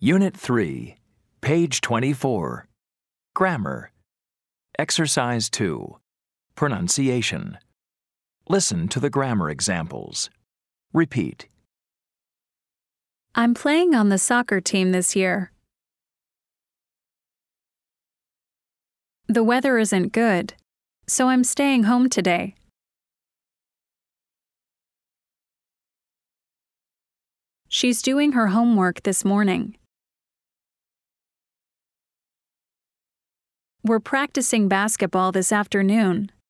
Unit 3, page 24. Grammar. Exercise 2. Pronunciation. Listen to the grammar examples. Repeat. I'm playing on the soccer team this year. The weather isn't good, so I'm staying home today. She's doing her homework this morning. We're practicing basketball this afternoon.